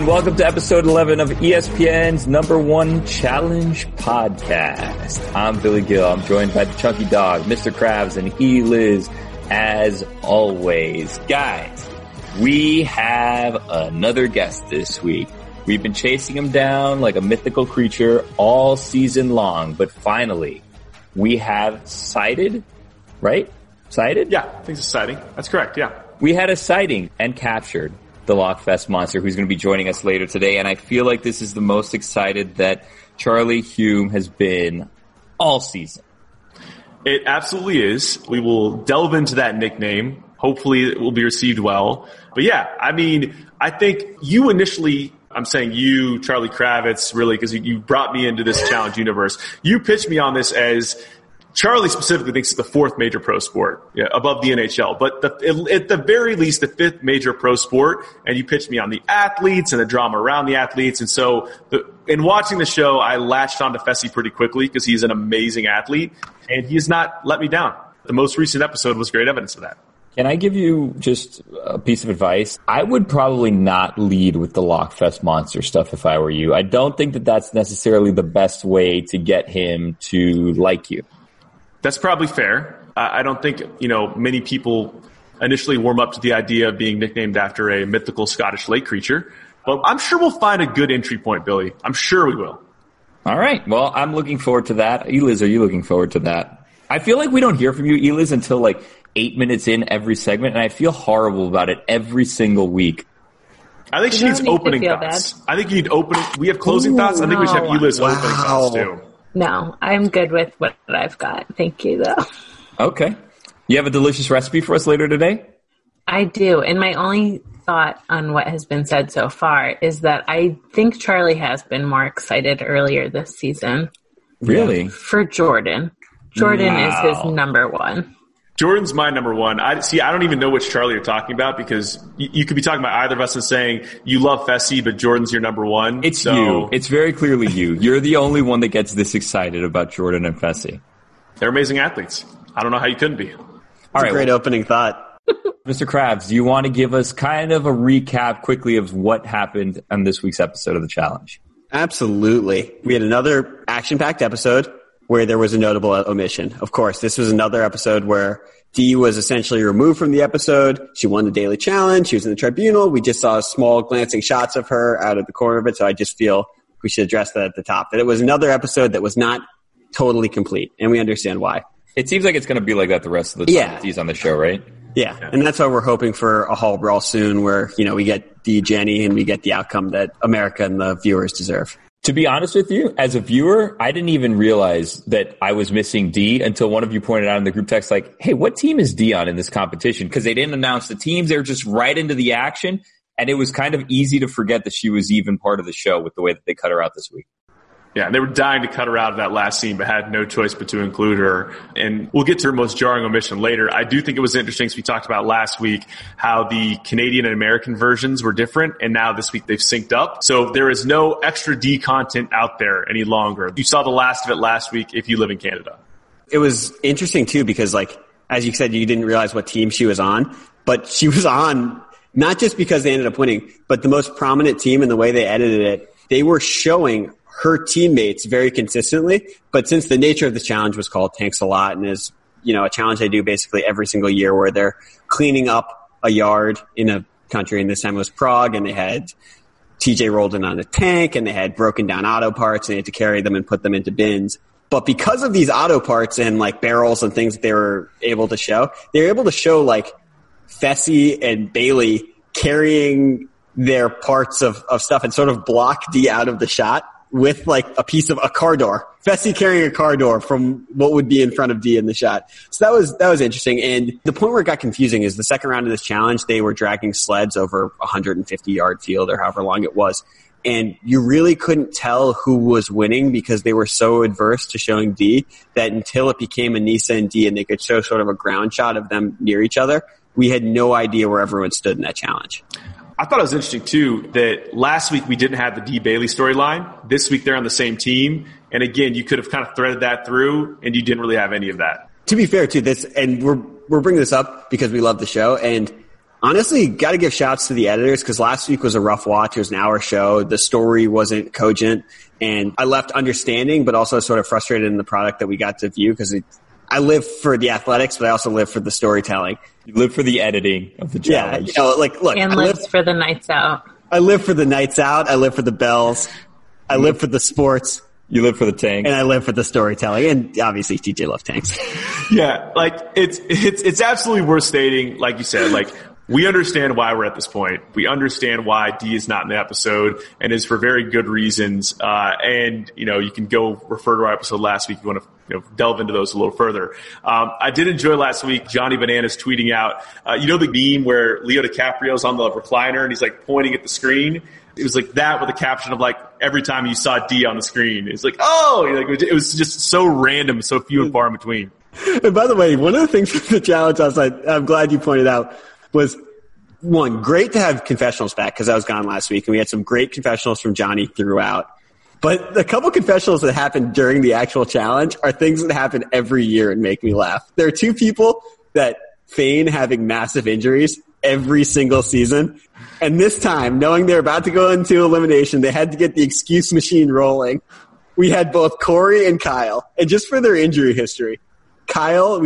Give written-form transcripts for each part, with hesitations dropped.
welcome to episode 11 of ESPN's #1 Challenge podcast. I'm Billy Gill. I'm joined by the Chunky Dog, Mr. Krabs, and E-Liz, as always. Guys, we have another guest this week. We've been chasing him down like a mythical creature all season long, but finally, we have sighted, right? Sighted? Yeah, I think it's sighting. That's correct, yeah. We had a sighting and captured the Lockfest monster who's going to be joining us later today, and I feel like this is the most excited that Charlie Hume has been all season. It absolutely is. We will delve into that nickname. Hopefully it will be received well. But yeah, I mean, I think you initially, I'm saying you, Charlie Kravitz, really, because you brought me into this challenge universe. You pitched me on this as Charlie specifically thinks it's the fourth major pro sport, above the NHL. But at the very least, the fifth major pro sport. And you pitched me on the athletes and the drama around the athletes. And so in watching the show, I latched onto Fessy pretty quickly because he's an amazing athlete. And he has not let me down. The most recent episode was great evidence of that. Can I give you just a piece of advice? I would probably not lead with the Lockfest monster stuff if I were you. I don't think that that's necessarily the best way to get him to like you. That's probably fair. I don't think, many people initially warm up to the idea of being nicknamed after a mythical Scottish lake creature. But I'm sure we'll find a good entry point, Billy. I'm sure we will. All right. Well, I'm looking forward to that. Eliz, are you looking forward to that? I feel like we don't hear from you, Eliz, until like 8 minutes in every segment, and I feel horrible about it every single week. I think she needs opening thoughts. Bad. I think you need opening. We have closing thoughts. I think we should have Eliz opening thoughts too. No, I'm good with what I've got. Thank you, though. Okay. You have a delicious recipe for us later today? I do. And my only thought on what has been said so far is that I think Charlie has been more excited earlier this season. Really? For Jordan. Jordan is his number one. Jordan's my number one. I don't even know which Charlie you're talking about because you could be talking about either of us and saying you love Fessy, but Jordan's your number one. It's you. It's very clearly you. You're the only one that gets this excited about Jordan and Fessy. They're amazing athletes. I don't know how you couldn't be. All right, great opening thought. Mr. Krabs, do you want to give us kind of a recap quickly of what happened on this week's episode of the challenge? Absolutely. We had another action-packed episode where there was a notable omission. Of course, this was another episode where Dee was essentially removed from the episode. She won the daily challenge. She was in the tribunal. We just saw small glancing shots of her out of the corner of it. So I just feel we should address that at the top, that it was another episode that was not totally complete. And we understand why. It seems like it's going to be like that the rest of the time Dee's on the show, right? Yeah. And that's why we're hoping for a Hall Brawl soon where, we get Dee, Jenny, and we get the outcome that America and the viewers deserve. To be honest with you, as a viewer, I didn't even realize that I was missing Dee until one of you pointed out in the group text, like, hey, what team is Dee on in this competition? Because they didn't announce the teams. They were just right into the action. And it was kind of easy to forget that she was even part of the show with the way that they cut her out this week. Yeah, they were dying to cut her out of that last scene, but had no choice but to include her. And we'll get to her most jarring omission later. I do think it was interesting, as we talked about last week, how the Canadian and American versions were different, and now this week they've synced up. So there is no extra Dee content out there any longer. You saw the last of it last week if you live in Canada. It was interesting, too, because, as you said, you didn't realize what team she was on, but she was on not just because they ended up winning, but the most prominent team in the way they edited it. They were showing her teammates very consistently, but since the nature of the challenge was called Tanks a Lot and is, a challenge they do basically every single year where they're cleaning up a yard in a country, and this time it was Prague, and they had TJ rolled in on a tank, and they had broken down auto parts, and they had to carry them and put them into bins. But because of these auto parts and barrels and things that they were able to show Fessy and Bailey carrying their parts of stuff and sort of block Dee out of the shot with a piece of a car door. Fessy carrying a car door from what would be in front of Dee in the shot. So that was interesting. And the point where it got confusing is the second round of this challenge, they were dragging sleds over 150-yard field or however long it was. And you really couldn't tell who was winning because they were so adverse to showing Dee that until it became Aneesa and Dee and they could show sort of a ground shot of them near each other, we had no idea where everyone stood in that challenge. I thought it was interesting, too, that last week we didn't have the Dee Bailey storyline. This week they're on the same team. And again, you could have kind of threaded that through, and you didn't really have any of that. To be fair, too, we're bringing this up because we love the show. And Honestly, got to give shouts to the editors because last week was a rough watch. It was an hour show. The story wasn't cogent, and I left understanding, but also sort of frustrated in the product that we got to view because I live for the athletics, but I also live for the storytelling. You live for the editing of the challenge. Yeah, look. And lives for the nights out. I live for the nights out. I live for the bells. I live for the sports. You live for the tank. And I live for the storytelling. And obviously TJ loves tanks. Yeah, like it's absolutely worth stating, like you said, like we understand why we're at this point. We understand why Dee is not in the episode and is for very good reasons. And you can go refer to our episode last week if you want to delve into those a little further. I did enjoy last week Johnny Bananas tweeting out, the meme where Leo DiCaprio's on the recliner and he's like pointing at the screen. It was like that with a caption of like every time you saw Dee on the screen. It's like, it was just so random, so few and far in between. And by the way, one of the things from the challenge I'm glad you pointed out was, one, great to have confessionals back because I was gone last week and we had some great confessionals from Johnny throughout. But the couple confessionals that happened during the actual challenge are things that happen every year and make me laugh. There are two people that feign having massive injuries every single season. And this time, knowing they're about to go into elimination, they had to get the excuse machine rolling. We had both Corey and Kyle. And just for their injury history, Kyle,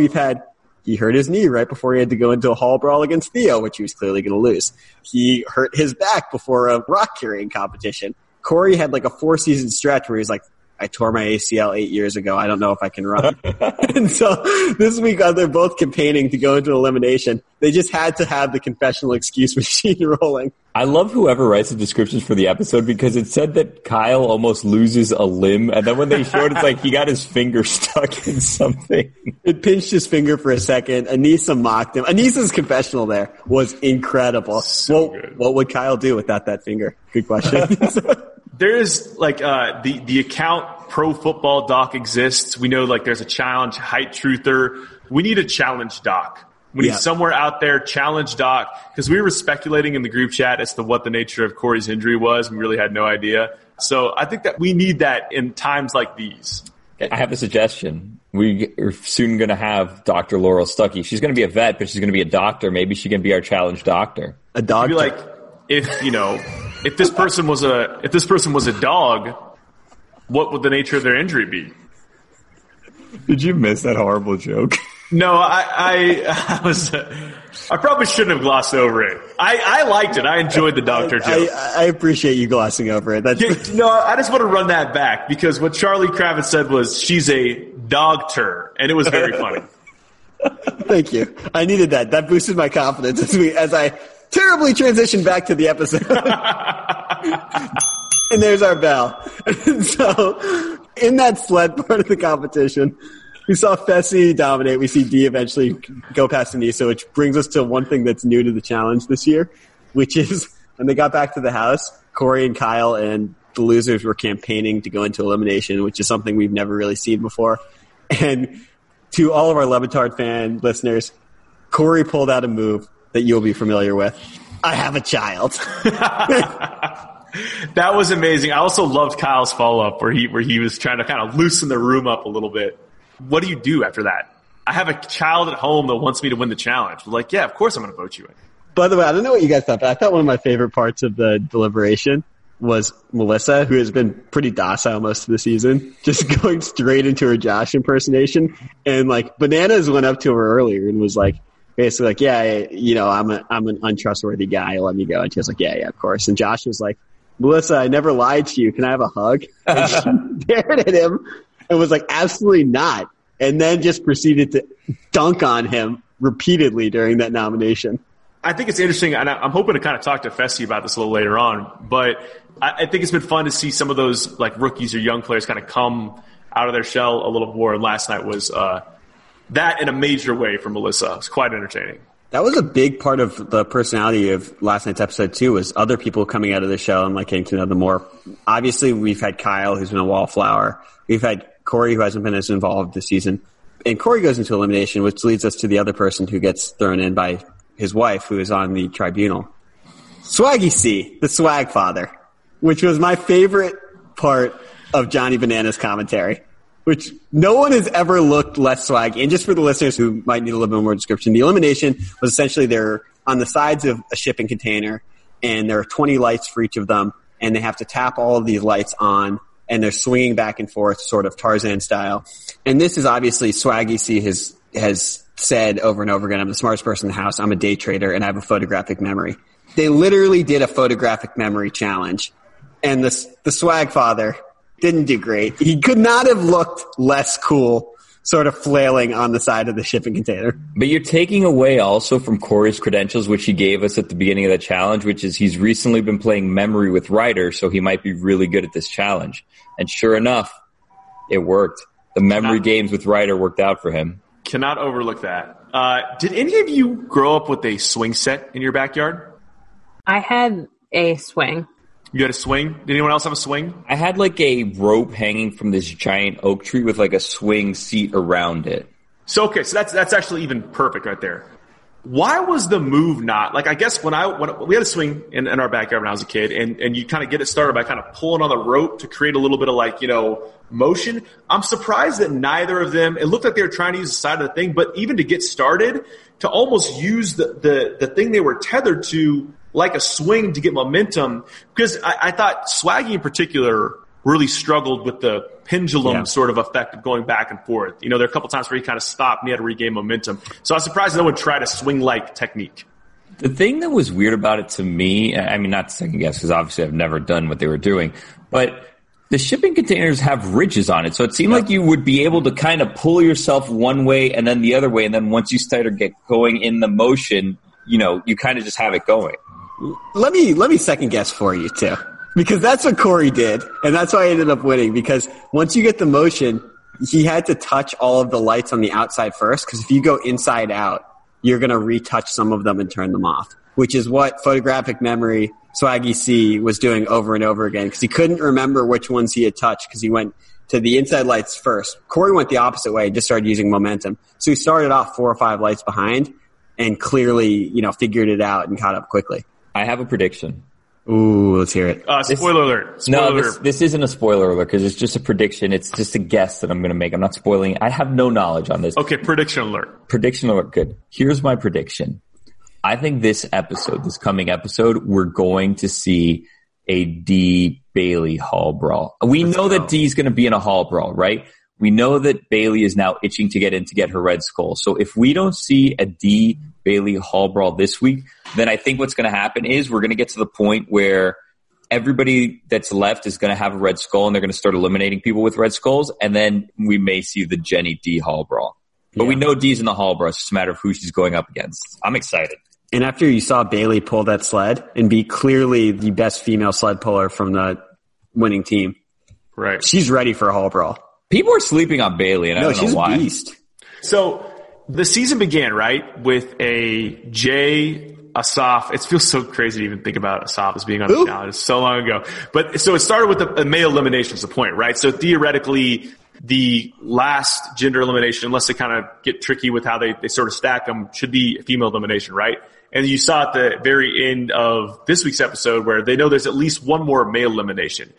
he hurt his knee right before he had to go into a hall brawl against Theo, which he was clearly going to lose. He hurt his back before a rock carrying competition. Corey had like a 4-season stretch where he's like, I tore my ACL 8 years ago. I don't know if I can run. And so this week, they're both campaigning to go into elimination. They just had to have the confessional excuse machine rolling. I love whoever writes the descriptions for the episode because it said that Kyle almost loses a limb. And then when they showed, it's like he got his finger stuck in something. It pinched his finger for a second. Anissa mocked him. Anissa's confessional there was incredible. What would Kyle do without that finger? Good question. There is like the account Pro Football Doc exists. We know like there's a challenge height truther. We need a challenge doc. We need somewhere out there challenge doc because we were speculating in the group chat as to what the nature of Corey's injury was. We really had no idea. So I think that we need that in times like these. I have a suggestion. We are soon going to have Dr. Laurel Stuckey. She's going to be a vet, but she's going to be a doctor. Maybe she can be our challenge doctor. A doctor. Be like, if this person was a dog, what would the nature of their injury be? Did you miss that horrible joke? No, I probably shouldn't have glossed over it. I liked it. I enjoyed the doctor joke. I appreciate you glossing over it. No, I just want to run that back because what Charlie Kravitz said was she's a dogter, and it was very funny. Thank you. I needed that. That boosted my confidence as I terribly transitioned back to the episode. And there's our bell. So in that sled part of the competition, we saw Fessy dominate. We see Dee eventually go past Anissa, which brings us to one thing that's new to the challenge this year, which is when they got back to the house, Corey and Kyle and the losers were campaigning to go into elimination, which is something we've never really seen before. And to all of our Le Batard fan listeners, Corey pulled out a move that you'll be familiar with. I have a child. That was amazing. I also loved Kyle's follow-up where he was trying to kind of loosen the room up a little bit. What do you do after that? I have a child at home that wants me to win the challenge. We're like, yeah, of course I'm going to vote you in. By the way, I don't know what you guys thought, but I thought one of my favorite parts of the deliberation was Melissa, who has been pretty docile most of the season, just going straight into her Josh impersonation. And like Bananas went up to her earlier and was like, basically like, yeah, I'm an untrustworthy guy. Let me go. And she was like, yeah, of course. And Josh was like, Melissa, I never lied to you. Can I have a hug? And she stared at him and was like, absolutely not. And then just proceeded to dunk on him repeatedly during that nomination. I think it's interesting, and I'm hoping to kind of talk to Fessy about this a little later on, but I think it's been fun to see some of those like rookies or young players kind of come out of their shell a little more, and last night was that in a major way for Melissa. It was quite entertaining. That was a big part of the personality of last night's episode too, was other people coming out of the shell and like getting to know them more. Obviously, we've had Kyle, who's been a wallflower. We've had Corey, who hasn't been as involved this season. And Corey goes into elimination, which leads us to the other person who gets thrown in by his wife, who is on the tribunal. Swaggy C, the swag father, which was my favorite part of Johnny Bananas' commentary, which no one has ever looked less swaggy. And just for the listeners who might need a little bit more description, the elimination was essentially their on the sides of a shipping container, and there are 20 lights for each of them, and they have to tap all of these lights on, and they're swinging back and forth, sort of Tarzan style. And this is obviously Swaggy C has said over and over again, I'm the smartest person in the house, I'm a day trader, and I have a photographic memory. They literally did a photographic memory challenge, and the Swag Father didn't do great. He could not have looked less cool, sort of flailing on the side of the shipping container. But you're taking away also from Corey's credentials, which he gave us at the beginning of the challenge, which is he's recently been playing memory with Ryder, so he might be really good at this challenge. And sure enough, it worked. The memory games with Ryder worked out for him. Cannot overlook that. Did any of you grow up with a swing set in your backyard? I had a swing. You had a swing? Did anyone else have a swing? I had like a rope hanging from this giant oak tree with like a swing seat around it. So that's actually even perfect right there. Why was the move not like? I guess when we had a swing in our backyard when I was a kid, and you kind of get it started by kind of pulling on the rope to create a little bit of motion. I'm surprised that neither of them. It looked like they were trying to use the side of the thing, but even to get started, to almost use the thing they were tethered to like a swing to get momentum, because I thought Swaggy in particular really struggled with the pendulum sort of effect of going back and forth. There are a couple times where he kind of stopped and he had to regain momentum. So I was surprised no one tried a swing-like technique. The thing that was weird about it to me, I mean, not to second guess, because obviously I've never done what they were doing, but the shipping containers have ridges on it. So it seemed like you would be able to kind of pull yourself one way and then the other way. And then once you start to get going in the motion, you kind of just have it going. Let me second guess for you too, because that's what Corey did, and that's why I ended up winning. Because once you get the motion, he had to touch all of the lights on the outside first. Because if you go inside out, you're going to retouch some of them and turn them off, which is what photographic memory Swaggy C was doing over and over again. Because he couldn't remember which ones he had touched because he went to the inside lights first. Corey went the opposite way, just started using momentum. So he started off 4 or 5 lights behind, and clearly, figured it out and caught up quickly. I have a prediction. Ooh, let's hear it. Spoiler alert. This isn't a spoiler alert because it's just a prediction. It's just a guess that I'm going to make. I'm not spoiling. I have no knowledge on this. Okay, prediction alert. Prediction alert, good. Here's my prediction. I think this coming episode, we're going to see a D Bailey Hall brawl. We know that D's going to be in a Hall brawl, right? We know that Bailey is now itching to get her Red Skull. So if we don't see a D Bailey Hall brawl this week, then I think what's going to happen is we're going to get to the point where everybody that's left is going to have a Red Skull and they're going to start eliminating people with Red Skulls. And then we may see the Jenny D Hall brawl. But we know D's in the Hall brawl. It's just a matter of who she's going up against. I'm excited. And after you saw Bailey pull that sled and be clearly the best female sled puller from the winning team, right? She's ready for a Hall brawl. People are sleeping on Bailey, and I don't know why. No, she's a beast. So the season began, right, with a Jay Asaf. It feels so crazy to even think about Asaf as being on the challenge. It's so long ago. But so it started with a male elimination is the point, right? So theoretically, the last gender elimination, unless they kind of get tricky with how they sort of stack them, should be a female elimination, right? And you saw at the very end of this week's episode where they know there's at least one more male elimination.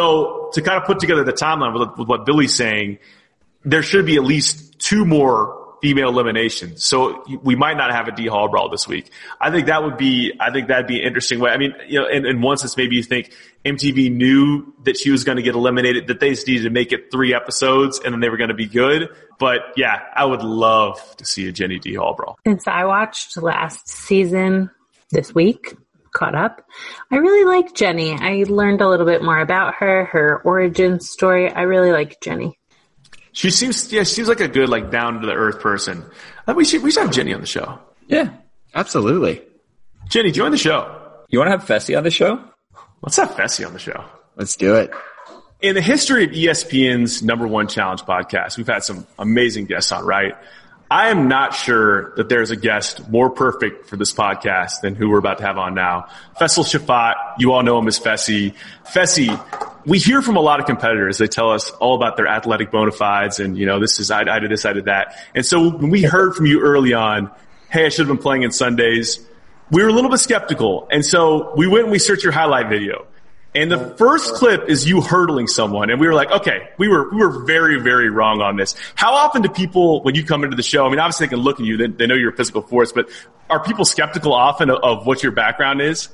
So to kind of put together the timeline with what Billy's saying, there should be at least 2 more female eliminations. So we might not have a D Hall brawl this week. I think that'd be an interesting way. I mean, in one sense, maybe you think MTV knew that she was going to get eliminated, that they just needed to make it 3 episodes and then they were going to be good. But yeah, I would love to see a Jenny D Hall brawl. Since I watched last season this week, caught up, I really like Jenny. I learned a little bit more about her origin story. I really like Jenny. She seems like a good, like, down to the earth person. We should have Jenny on the show. Yeah, absolutely. Jenny, join the show. You want to have Fessy on the show? Let's have Fessy on the show. Let's do it. In the history of ESPN's #1 challenge podcast, we've had some amazing guests on, right? I am not sure that there's a guest more perfect for this podcast than who we're about to have on now. Faisal Shafat, you all know him as Fessy. Fessy, we hear from a lot of competitors. They tell us all about their athletic bona fides and, this is, I did this, I did that. And so when we heard from you early on, hey, I should have been playing in Sundays, we were a little bit skeptical. And so we went and we searched your highlight video. And the first clip is you hurdling someone. And we were like, okay, we were very, very wrong on this. How often do people, when you come into the show, I mean, obviously they can look at you, they know you're a physical force, but are people skeptical often of what your background is?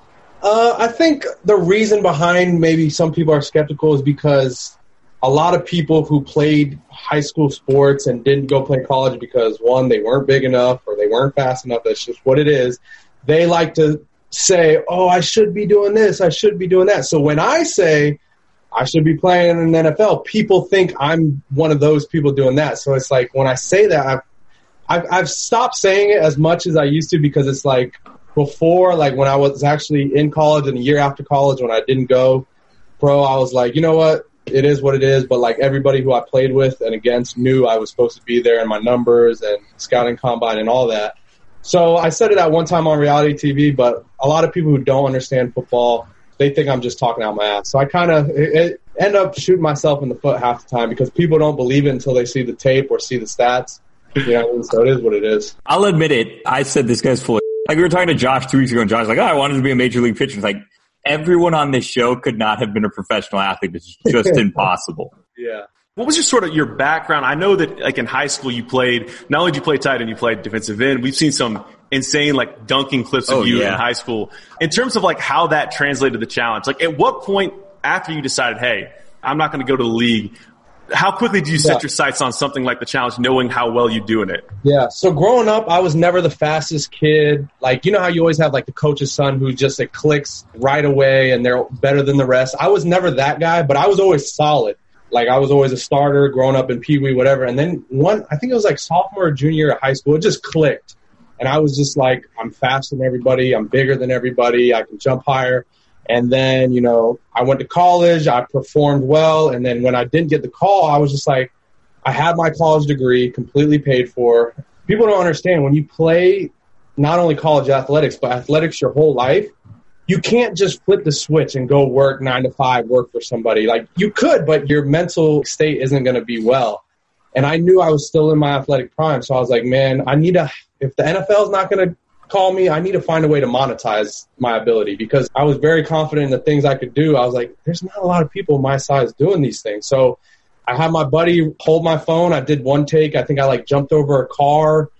I think the reason behind maybe some people are skeptical is because a lot of people who played high school sports and didn't go play college because, one, they weren't big enough or they weren't fast enough. That's just what it is. They like to say, oh, I should be doing this, I should be doing that. So when I say I should be playing in the NFL, people think I'm one of those people doing that. So it's like when I say that, I've stopped saying it as much as I used to because it's like before, like when I was actually in college and a year after college when I didn't go pro, I was like, you know what? It is what it is, but like everybody who I played with and against knew I was supposed to be there in my numbers and scouting combine and all that. So I said it at one time on reality TV, but a lot of people who don't understand football, they think I'm just talking out my ass. So I kind of end up shooting myself in the foot half the time because people don't believe it until they see the tape or see the stats. You know, so it is what it is. I'll admit it. I said this guy's full of like we were talking to Josh 2 weeks ago, and Josh was like, oh, I wanted to be a major league pitcher. It's like, everyone on this show could not have been a professional athlete. It's just impossible. Yeah. What was your background? I know that like in high school you played, not only did you play tight end, you played defensive end. We've seen some insane like dunking clips of you in high school. In terms of like how that translated to the challenge, like at what point after you decided, hey, I'm not going to go to the league, how quickly do you set your sights on something like the challenge, knowing how well you're doing it? Yeah. So growing up, I was never the fastest kid. Like, you know how you always have like the coach's son who just like clicks right away and they're better than the rest. I was never that guy, but I was always solid. Like I was always a starter growing up in Pee Wee, whatever. And then I think it was like sophomore or junior year of high school, it just clicked. And I was just like, I'm faster than everybody. I'm bigger than everybody. I can jump higher. And then, you know, I went to college, I performed well, and then when I didn't get the call, I was just like, I had my college degree completely paid for. People don't understand, when you play not only college athletics, but athletics your whole life, you can't just flip the switch and go work 9 to 5, work for somebody. Like, you could, but your mental state isn't going to be well. And I knew I was still in my athletic prime, so I was like, man, if the NFL is not going to call me, I need to find a way to monetize my ability because I was very confident in the things I could do. I was like, there's not a lot of people my size doing these things. So I had my buddy hold my phone. I did one take. I think I like jumped over a car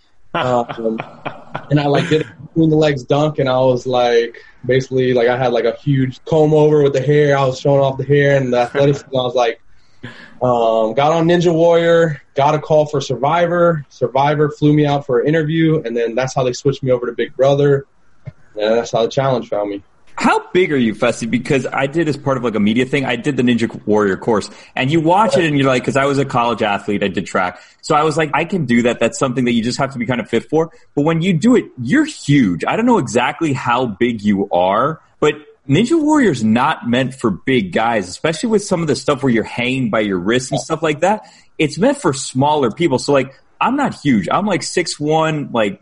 and I like did a between the legs dunk. And I was like, basically like I had like a huge comb over with the hair. I was showing off the hair and the athleticism. I was like, got on Ninja Warrior, got a call for Survivor. Survivor flew me out for an interview, and then that's how they switched me over to Big Brother. And that's how the challenge found me. How big are you, Fessy? Because I did as part of like a media thing, I did the Ninja Warrior course. And you watch it and you're like, because I was a college athlete, I did track. So I was like, I can do that. That's something that you just have to be kind of fit for. But when you do it, you're huge. I don't know exactly how big you are, but Ninja Warrior's not meant for big guys, especially with some of the stuff where you're hanging by your wrists and stuff like that. It's meant for smaller people. So, like, I'm not huge. I'm like 6'1", like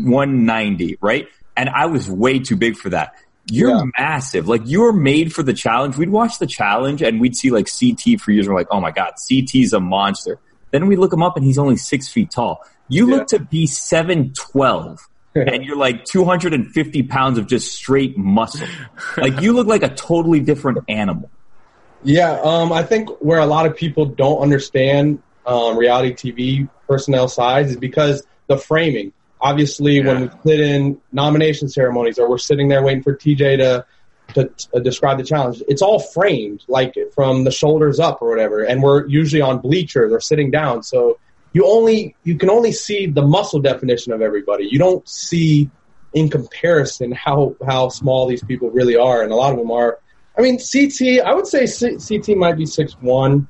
190, right? And I was way too big for that. You're massive. Like, you're made for the challenge. We'd watch the challenge, and we'd see, like, CT for years. We're like, oh, my God, CT's a monster. Then we look him up, and he's only 6 feet tall. You look to be 7'12". And you're like 250 pounds of just straight muscle. Like you look like a totally different animal. Yeah, I think where a lot of people don't understand reality TV personnel size is because the framing. Obviously, when we sit in nomination ceremonies or we're sitting there waiting for TJ to describe the challenge, it's all framed, like from the shoulders up or whatever. And we're usually on bleachers or sitting down. So you can only see the muscle definition of everybody. You don't see in comparison how small these people really are, and a lot of them are. I mean, CT, I would say CT might be 6'1".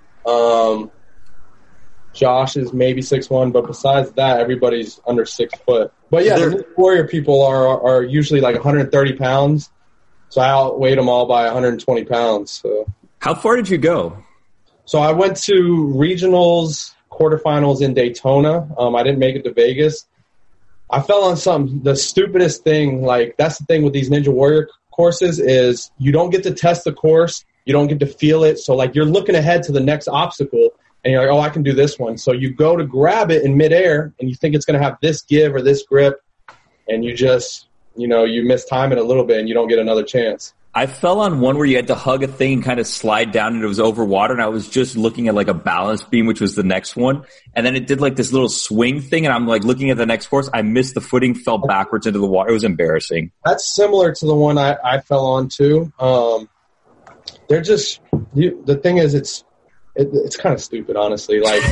Josh is maybe 6'1", but besides that, everybody's under 6 foot. But yeah, the Warrior people are usually like 130 pounds, so I outweighed them all by 120 pounds. So. How far did you go? So I went to regionals, quarterfinals in Daytona. I didn't make it to Vegas. I fell on the stupidest thing. Like, that's the thing with these Ninja Warrior courses is you don't get to test the course. You don't get to feel it. So, like, you're looking ahead to the next obstacle, and you're like, oh, I can do this one. So you go to grab it in midair, and you think it's going to have this give or this grip, and you just, you mistime it a little bit, and you don't get another chance. I fell on one where you had to hug a thing and kind of slide down and it was over water, and I was just looking at like a balance beam, which was the next one. And then it did like this little swing thing, and I'm like looking at the next course. I missed the footing, fell backwards into the water. It was embarrassing. That's similar to the one I fell on too. They're just, the thing is, it's kind of stupid, honestly. Like,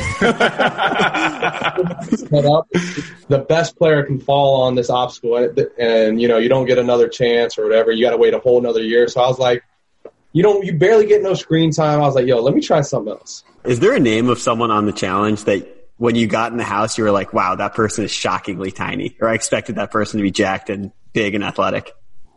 the best player can fall on this obstacle, and you know, you don't get another chance or whatever. You got to wait a whole another year. So I was like, you barely get no screen time. I was like, yo, let me try something else. Is there a name of someone on the challenge that when you got in the house, you were like, wow, that person is shockingly tiny, or I expected that person to be jacked and big and athletic?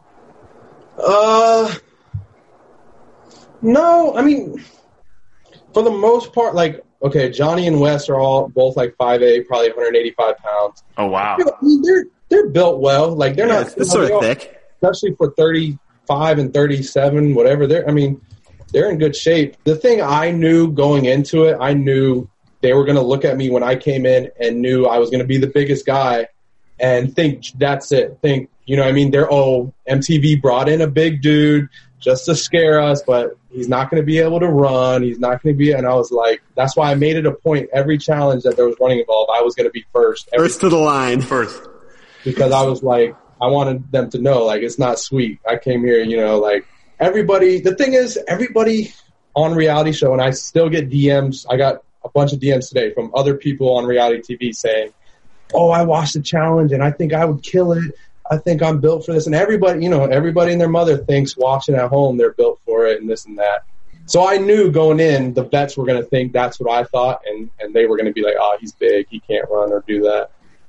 No, I mean, for the most part, like, okay, Johnny and Wes are both like 5'8", probably 185 pounds. Oh, wow. I mean, they're built well. Like, they're not sort of thick, especially for 35 and 37, whatever. They're in good shape. The thing I knew going into it, I knew they were going to look at me when I came in and knew I was going to be the biggest guy and think that's it. Think, you know what I mean? MTV brought in a big dude just to scare us, but he's not going to be able to run. He's not going to be, and I was like, that's why I made it a point every challenge that there was running involved, I was going to be first. First to the line. First. Because I was like, I wanted them to know, like, it's not sweet. I came here, you know, like, everybody, the thing is, everybody on reality show, and I still get DMs, I got a bunch of DMs today from other people on reality TV saying, oh, I watched the challenge and I think I would kill it. I think I'm built for this. And everybody, you know, everybody and their mother thinks watching at home they're built for it and this and that. So I knew going in, the vets were going to think that's what I thought, and they were going to be like, oh, he's big, he can't run or do that.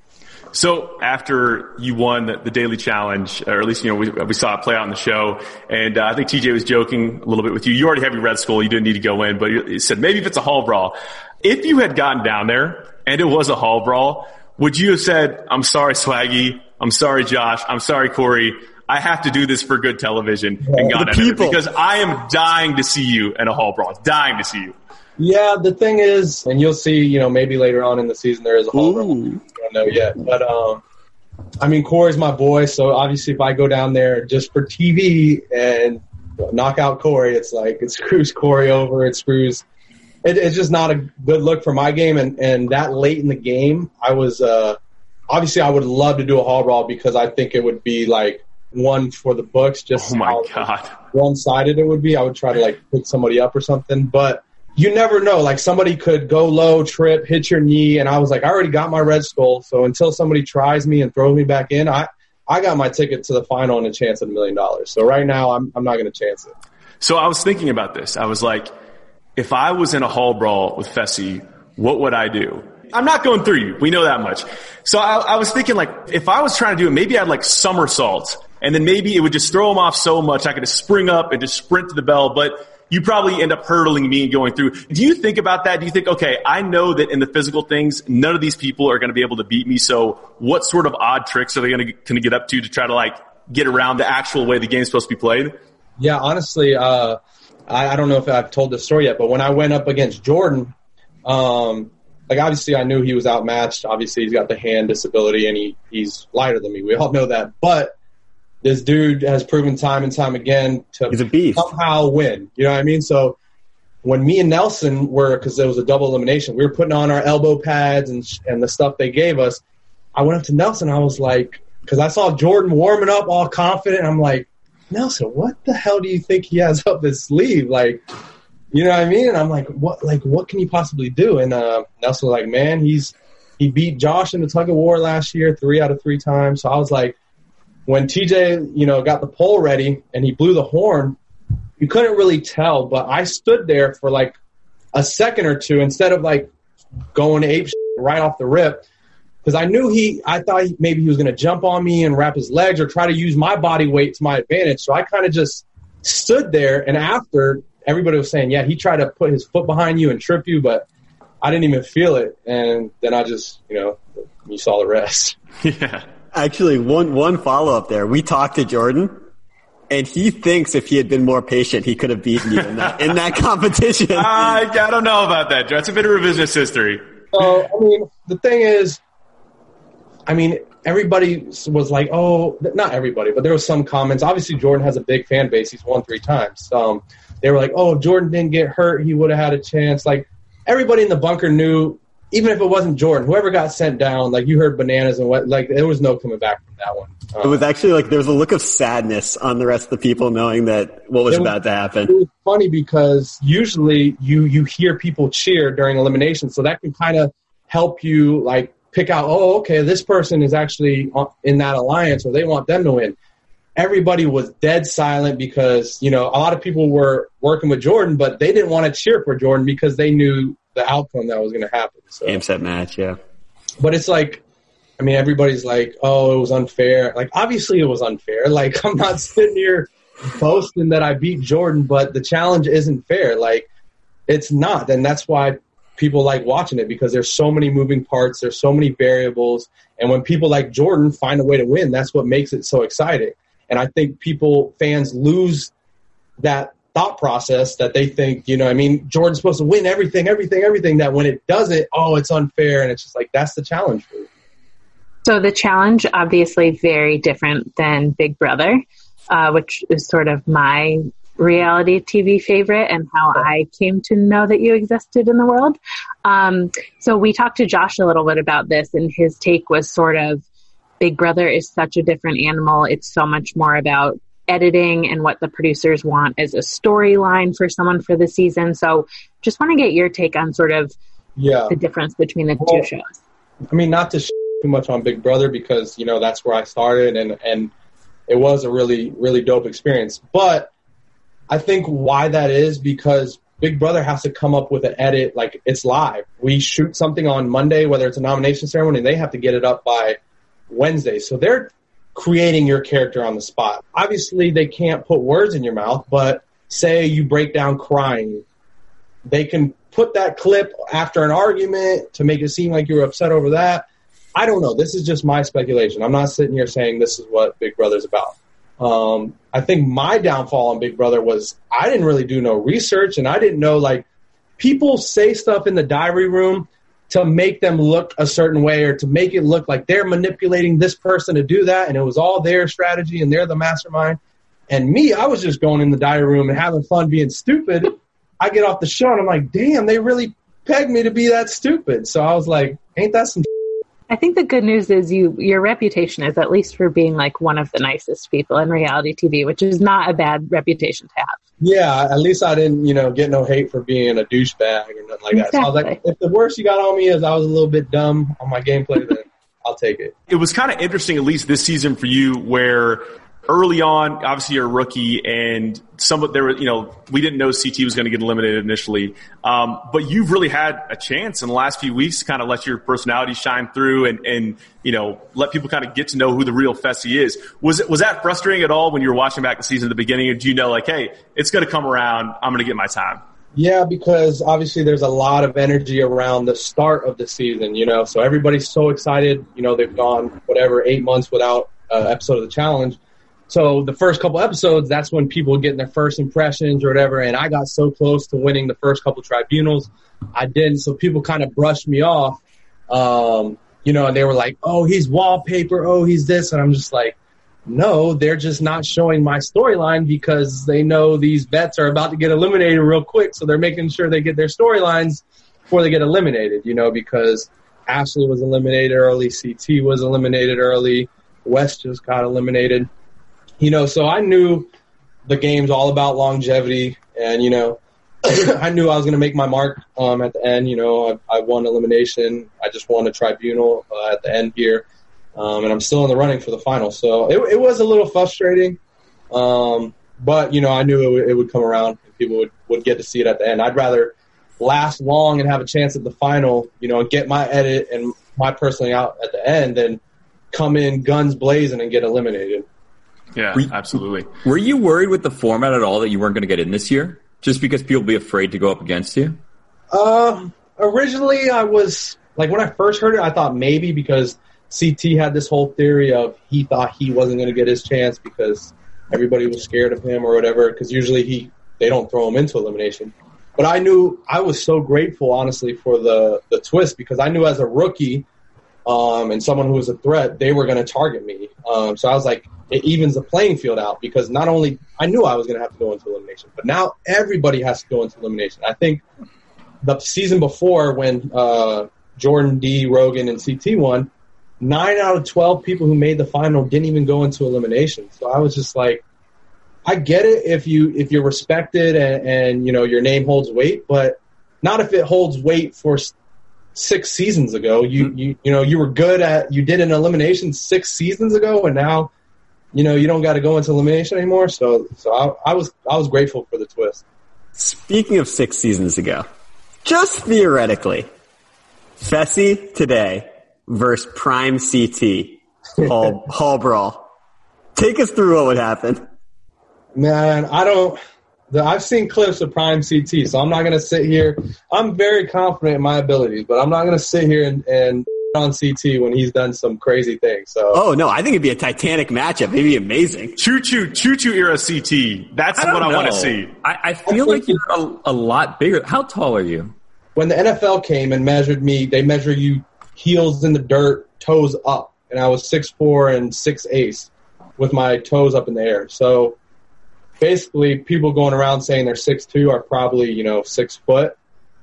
So after you won the daily challenge, or at least, you know, we saw it play out in the show, and I think TJ was joking a little bit with you. You already have your red skull. You didn't need to go in, but he said maybe if it's a hall brawl. If you had gotten down there and it was a hall brawl, would you have said, I'm sorry, Swaggy, I'm sorry, Josh, I'm sorry, Corey, I have to do this for good television and got out of it because I am dying to see you in a hall brawl. Dying to see you. Yeah, the thing is, and you'll see, you know, maybe later on in the season there is a hall brawl. I don't know yet. But, I mean, Corey's my boy, so obviously if I go down there just for TV and knock out Corey, it's like it screws Corey over. It screws – it's just not a good look for my game. And that late in the game, I was obviously I would love to do a hall brawl because I think it would be like one for the books. Just oh my God, one-sided it would be. I would try to like pick somebody up or something, but you never know. Like somebody could go low, trip, hit your knee, and I was like, I already got my red skull, so until somebody tries me and throws me back in, I got my ticket to the final and a chance at $1 million. So right now, I'm not going to chance it. So I was thinking about this. I was like, if I was in a hall brawl with Fessy, what would I do? I'm not going through you. We know that much. So I was thinking, like, if I was trying to do it, maybe I'd like somersault, and then maybe it would just throw him off so much I could just spring up and just sprint to the bell, but you probably end up hurtling me and going through. Do you think about that? Do you think, okay, I know that in the physical things, none of these people are going to be able to beat me, so what sort of odd tricks are they going to get up to try to, like, get around the actual way the game's supposed to be played? Yeah, honestly, I don't know if I've told this story yet, but when I went up against Jordan, like obviously I knew he was outmatched. Obviously he's got the hand disability and he's lighter than me. We all know that. But this dude has proven time and time again to he's a beast. Somehow win. You know what I mean? So when me and Nelson were, because there was a double elimination, we were putting on our elbow pads and the stuff they gave us. I went up to Nelson. I was like, because I saw Jordan warming up all confident. I'm like, Nelson, what the hell do you think he has up his sleeve? Like, you know what I mean? And I'm like, what can you possibly do? And Nelson was like, man, he beat Josh in the tug of war last year 3 out of 3 times. So I was like, when TJ, you know, got the pole ready and he blew the horn, you couldn't really tell, but I stood there for like a second or two instead of like going ape right off the rip. Because I thought maybe he was going to jump on me and wrap his legs or try to use my body weight to my advantage. So I kind of just stood there, and after, everybody was saying, yeah, he tried to put his foot behind you and trip you, but I didn't even feel it. And then I just, you know, you saw the rest. Yeah. Actually, one follow-up there. We talked to Jordan, and he thinks if he had been more patient, he could have beaten you in that competition. I don't know about that. That's a bit of revisionist history. So, I mean, the thing is, everybody was like, oh, not everybody, but there was some comments. Obviously, Jordan has a big fan base. He's won 3 times. They were like, oh, if Jordan didn't get hurt, he would have had a chance. Like, everybody in the bunker knew, even if it wasn't Jordan, whoever got sent down, like, you heard bananas and what, like, there was no coming back from that one. It was actually like there was a look of sadness on the rest of the people knowing that what was about to happen. It was funny because usually you hear people cheer during elimination, so that can kind of help you, like, pick out, oh, okay, this person is actually in that alliance, or they want them to win. Everybody was dead silent because, you know, a lot of people were working with Jordan, but they didn't want to cheer for Jordan because they knew the outcome that was going to happen. So. Game, set, match, yeah. But it's like, I mean, everybody's like, oh, it was unfair. Like, obviously it was unfair. Like, I'm not sitting here boasting that I beat Jordan, but the challenge isn't fair. Like, it's not. And that's why people like watching it, because there's so many moving parts. There's so many variables. And when people like Jordan find a way to win, that's what makes it so exciting. And I think fans lose that thought process that they think, you know, I mean, Jordan's supposed to win everything, that when it doesn't, oh, it's unfair. And it's just like, that's the challenge for you. So the challenge, obviously very different than Big Brother, which is sort of my reality TV favorite and how I came to know that you existed in the world. So we talked to Josh a little bit about this, and his take was sort of, Big Brother is such a different animal. It's so much more about editing and what the producers want as a storyline for someone for the season. So just want to get your take on sort of the difference between the two shows. I mean, not to too much on Big Brother because, you know, that's where I started and it was a really, really dope experience. But I think why that is because Big Brother has to come up with an edit, like it's live. We shoot something on Monday, whether it's a nomination ceremony, and they have to get it up by Wednesday. So they're creating your character on the spot. Obviously, they can't put words in your mouth, but say you break down crying. They can put that clip after an argument to make it seem like you were upset over that. I don't know. This is just my speculation. I'm not sitting here saying this is what Big Brother's about. I think my downfall on Big Brother was I didn't really do no research, and I didn't know, like, people say stuff in the diary room to make them look a certain way or to make it look like they're manipulating this person to do that, and it was all their strategy and they're the mastermind. And me, I was just going in the diary room and having fun being stupid. I get off the show and I'm like, damn, they really pegged me to be that stupid. So I was like, ain't that some I think the good news is your reputation is at least for being like one of the nicest people in reality TV, which is not a bad reputation to have. Yeah, at least I didn't, get no hate for being a douchebag or nothing like that. So I was like, if the worst you got on me is I was a little bit dumb on my gameplay, then I'll take it. It was kind of interesting, at least this season for you, where early on, obviously you're a rookie, and we didn't know CT was going to get eliminated initially. But you've really had a chance in the last few weeks to kind of let your personality shine through and let people kind of get to know who the real Fessy is. Was that frustrating at all when you were watching back the season at the beginning? Or do you know, like, hey, it's going to come around, I'm going to get my time? Yeah, because obviously there's a lot of energy around the start of the season, so everybody's so excited. They've gone, 8 months without an episode of the challenge. So the first couple episodes, that's when people were getting their first impressions or whatever, and I got so close to winning the first couple tribunals. I didn't, so people kind of brushed me off, and they were like, oh, he's wallpaper, oh, he's this, and I'm just like, no, they're just not showing my storyline because they know these vets are about to get eliminated real quick, so they're making sure they get their storylines before they get eliminated, because Ashley was eliminated early, CT was eliminated early, West just got eliminated. So I knew the game's all about longevity, and, I knew I was going to make my mark at the end. I won elimination. I just won a tribunal at the end here, and I'm still in the running for the final. So it was a little frustrating, but, I knew it would come around and people would get to see it at the end. I'd rather last long and have a chance at the final, and get my edit and my personality out at the end than come in guns blazing and get eliminated. Yeah, absolutely. Were you worried with the format at all that you weren't going to get in this year? Just because people would be afraid to go up against you? Originally, I was, when I first heard it, I thought maybe because CT had this whole theory of he thought he wasn't going to get his chance because everybody was scared of him or whatever, because usually they don't throw him into elimination. But I knew I was so grateful, honestly, for the twist, because I knew as a rookie, and someone who was a threat, they were going to target me. So I was like, it evens the playing field out because not only I knew I was going to have to go into elimination, but now everybody has to go into elimination. I think the season before when Jordan D, Rogan, and CT won, 9 out of 12 people who made the final didn't even go into elimination. So I was just like, I get it if you're respected and your name holds weight, but not if it holds weight for 6 seasons ago. You were good you did an elimination 6 seasons ago, and now you don't got to go into elimination anymore. So I was grateful for the twist. Speaking of 6 seasons ago, just theoretically, Fessy today versus Prime CT Hall Brawl. Take us through what would happen. Man, I've seen clips of Prime CT, so I'm not going to sit here. I'm very confident in my abilities, but I'm not going to sit here and on CT when he's done some crazy things. So. Oh, no, I think it'd be a titanic matchup. It'd be amazing. Choo-choo era CT. That's what I want to see. I feel like you're a lot bigger. How tall are you? When the NFL came and measured me, they measure you heels in the dirt, toes up. And I was 6'4" and 6'8" with my toes up in the air. So basically, people going around saying they're 6'2" are probably, 6 foot.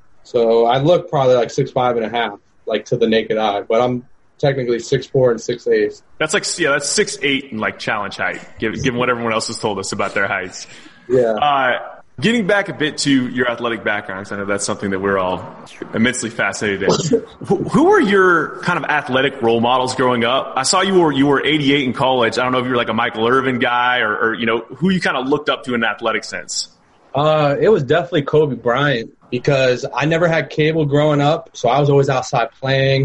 So I look probably like 6'5.5", like to the naked eye, but I'm technically 6'4" and 6'8". That's that's 6'8" in like challenge height, given what everyone else has told us about their heights. Yeah. Getting back a bit to your athletic backgrounds, I know that's something that we're all immensely fascinated in. Who were your kind of athletic role models growing up? I saw you were 88 in college. I don't know if you were like a Michael Irvin guy or who you kind of looked up to in an athletic sense. It was definitely Kobe Bryant because I never had cable growing up, so I was always outside playing,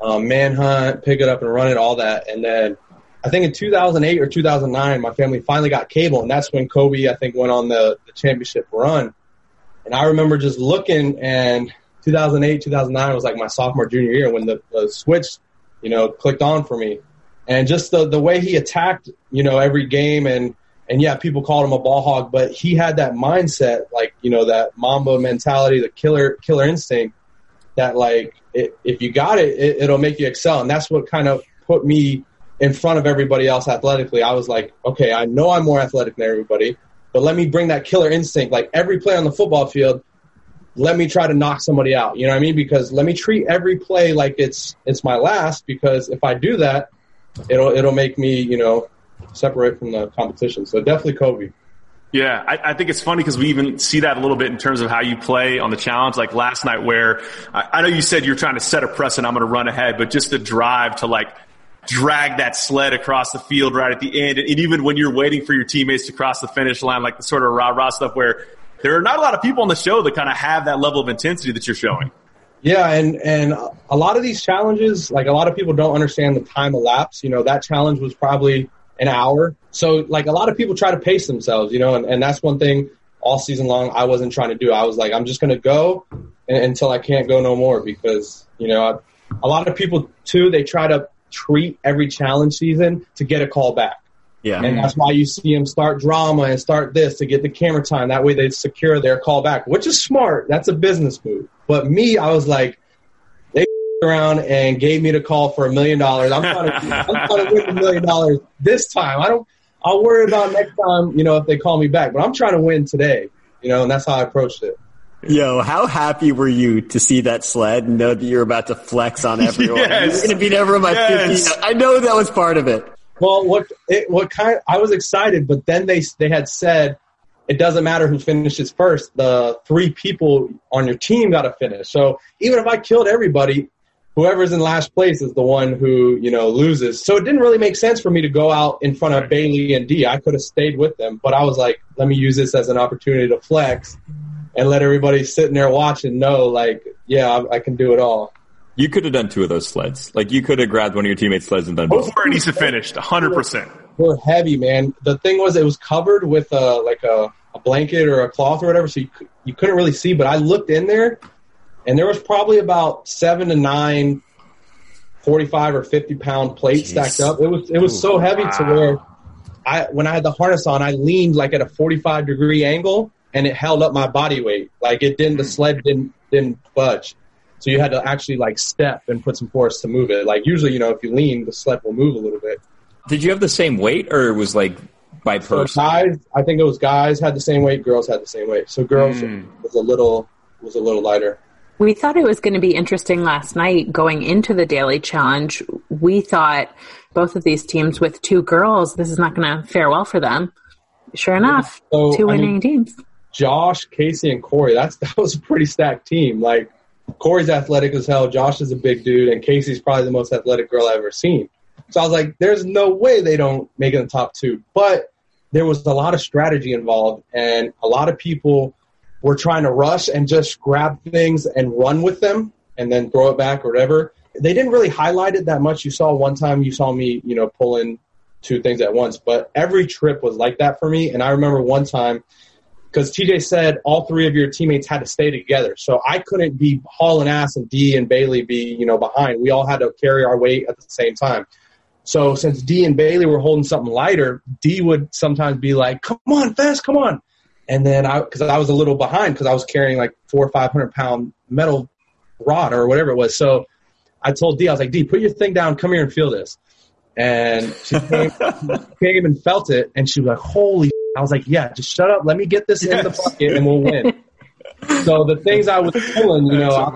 manhunt, pick it up and run it, all that. And then I think in 2008 or 2009, my family finally got cable, and that's when Kobe, I think, went on the championship run. And I remember just looking, and 2008, 2009 was like my sophomore, junior year when the switch, clicked on for me. And just the way he attacked, every game, and yeah, people called him a ball hog, but he had that mindset, like, that Mamba mentality, the killer instinct, that, like, if you got it, it'll make you excel. And that's what kind of put me in front of everybody else athletically. I was like, okay, I know I'm more athletic than everybody, but let me bring that killer instinct. Like every play on the football field, let me try to knock somebody out. You know what I mean? Because let me treat every play like it's my last, because if I do that, it'll make me, separate from the competition. So definitely Kobe. Yeah, I think it's funny because we even see that a little bit in terms of how you play on the challenge. Like last night where I know you said you're trying to set a precedent, I'm going to run ahead, but just the drive to like drag that sled across the field right at the end. And even when you're waiting for your teammates to cross the finish line, like the sort of rah-rah stuff where there are not a lot of people on the show that kind of have that level of intensity that you're showing. Yeah, and a lot of these challenges, like a lot of people don't understand the time elapsed. That challenge was probably an hour. So like a lot of people try to pace themselves, and that's one thing all season long I wasn't trying to do. I was like, I'm just going to go until I can't go no more because, a lot of people too, they try to treat every challenge season to get a call back. Yeah. And that's why you see them start drama and start this to get the camera time. That way they secure their call back, which is smart. That's a business move. But me, I was like, they around and gave me the call for $1 million. I'm trying to win $1 million this time. I'll worry about next time, if they call me back. But I'm trying to win today, and that's how I approached it. Yo, how happy were you to see that sled and know that you're about to flex on everyone? Yes. You're going to beat everyone by 15. I know that was part of it. Well, I was excited, but then they had said it doesn't matter who finishes first. The 3 people on your team got to finish. So even if I killed everybody, whoever's in last place is the one who, loses. So it didn't really make sense for me to go out in front of Bailey and D. I could have stayed with them, but I was like, let me use this as an opportunity to flex and let everybody sitting there watching know, like, yeah, I can do it all. You could have done 2 of those sleds. Like, you could have grabbed one of your teammates' sleds and done both. Both Bernice have finished, 100%. They're heavy, man. The thing was, it was covered with a blanket or a cloth or whatever, so you couldn't really see. But I looked in there, and there was probably about 7 to 9 45 or 50-pound plates stacked up. It was so heavy to where when I had the harness on, I leaned like at a 45-degree angle, and it held up my body weight. Like the sled didn't budge. So you had to actually like step and put some force to move it. Like usually, if you lean, the sled will move a little bit. Did you have the same weight, or it was like by person? So guys, I think it was guys had the same weight, girls had the same weight. So girls was a little lighter. We thought it was going to be interesting last night going into the daily challenge. We thought both of these teams with 2 girls, this is not going to fare well for them. Sure enough, 2 winning teams. Josh, Casey, and Corey, that was a pretty stacked team. Like, Corey's athletic as hell, Josh is a big dude, and Casey's probably the most athletic girl I've ever seen. So I was like, there's no way they don't make it in the top 2. But there was a lot of strategy involved, and a lot of people were trying to rush and just grab things and run with them and then throw it back or whatever. They didn't really highlight it that much. You saw one time, you saw me, pulling 2 things at once. But every trip was like that for me. And I remember one time, because TJ said all 3 of your teammates had to stay together. So I couldn't be hauling ass and Dee and Bailey be, behind. We all had to carry our weight at the same time. So since Dee and Bailey were holding something lighter, Dee would sometimes be like, come on, Fess, come on. And then because I was a little behind because I was carrying like 400 or 500 pound metal rod or whatever it was. So I told Dee, I was like, Dee, put your thing down. Come here and feel this. And she came and felt it. And she was like, holy shit. I was like, yeah, just shut up. Let me get this in the bucket and we'll win. So the things I was pulling,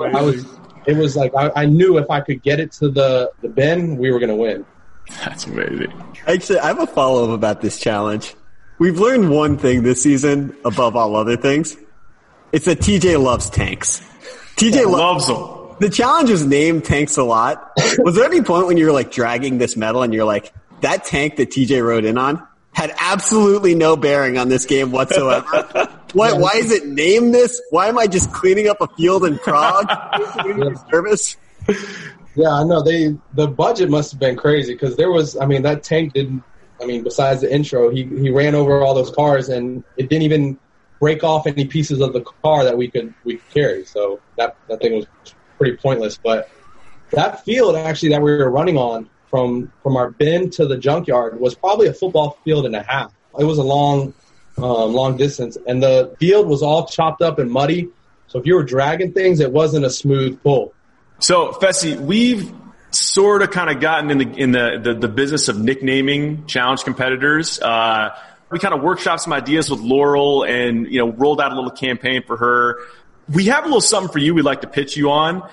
it was like I knew if I could get it to the bin, we were going to win. That's amazing. Actually, I have a follow-up about this challenge. We've learned one thing this season above all other things. It's that TJ loves tanks. TJ loves them. The challenge was named Tanks a lot. Was there any point when you were like dragging this metal and you're like, that tank that TJ rode in on had absolutely no bearing on this game whatsoever? Why is it named this? Why am I just cleaning up a field in Prague? Service? Yeah, I know. The budget must have been crazy because that tank didn't. Besides the intro, he ran over all those cars and it didn't even break off any pieces of the car that we could carry. So that thing was pretty pointless. But that field actually that we were running on from our bin to the junkyard was probably a football field and a half. It was a long distance, and the field was all chopped up and muddy. So if you were dragging things, it wasn't a smooth pull. So Fessy, we've sort of kind of gotten in the business of nicknaming challenge competitors. We kind of workshopped some ideas with Laurel and, rolled out a little campaign for her. We have a little something for you we'd like to pitch you on.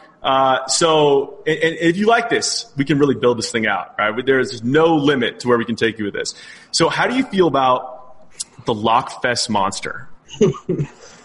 So if you like this, we can really build this thing out, right? There's no limit to where we can take you with this. So how do you feel about the Lockfest Monster? The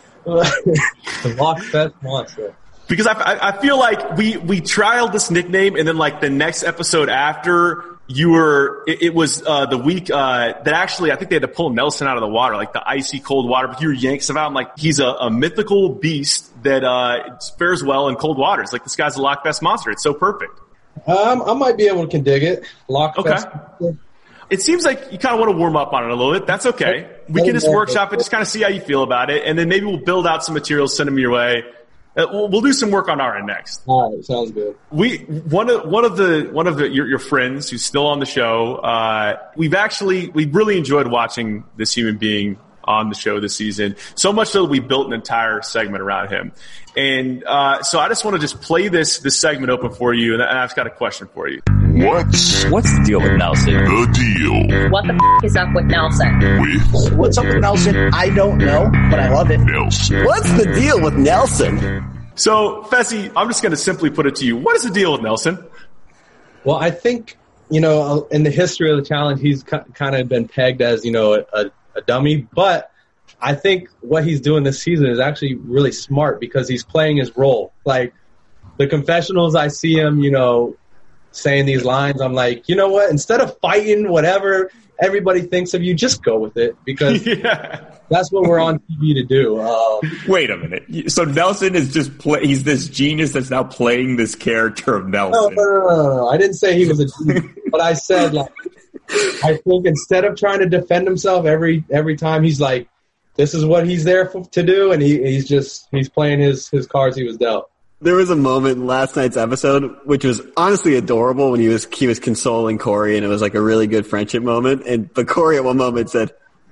Lockfest Monster. Because I feel like we trialed this nickname, and then like the next episode after it was the week that actually I think they had to pull Nelson out of the water, like the icy cold water, but you were yanking stuff out. I'm like, he's a mythical beast that fares well in cold waters. Like, this guy's a Lockfest Monster. It's so perfect. I might be able to dig it. Lockfest. Okay. It seems like you kind of want to warm up on it a little bit. That's okay. We can just workshop it, just kind of see how you feel about it, and then maybe we'll build out some materials, send them your way. We'll do some work on our end next. All right, sounds good. One of your friends who's still on the show. We've really enjoyed watching this human being on the show this season. So much so that we built an entire segment around him. And so I just want to just play this segment open for you, and I've got a question for you. What's the deal with Nelson? The deal. What the is up with Nelson? What's up with Nelson? I don't know, but I love it. Nelson. What's the deal with Nelson? So, Fessy, I'm just going to simply put it to you. What is the deal with Nelson? Well, I think, in the history of the challenge, he's kind of been pegged as, a dummy. But I think what he's doing this season is actually really smart because he's playing his role. Like, the confessionals, I see him, saying these lines. I'm like, you know what? Instead of fighting whatever everybody thinks of you, just go with it because that's what we're on TV to do. Wait a minute. So Nelson is he's this genius that's now playing this character of Nelson. No. I didn't say he was a genius, but I said, like, I think instead of trying to defend himself every time, he's like, this is what he's there to do, and he's playing his cards he was dealt. There was a moment in last night's episode which was honestly adorable when he was consoling Corey, and it was like a really good friendship moment. But Corey at one moment said,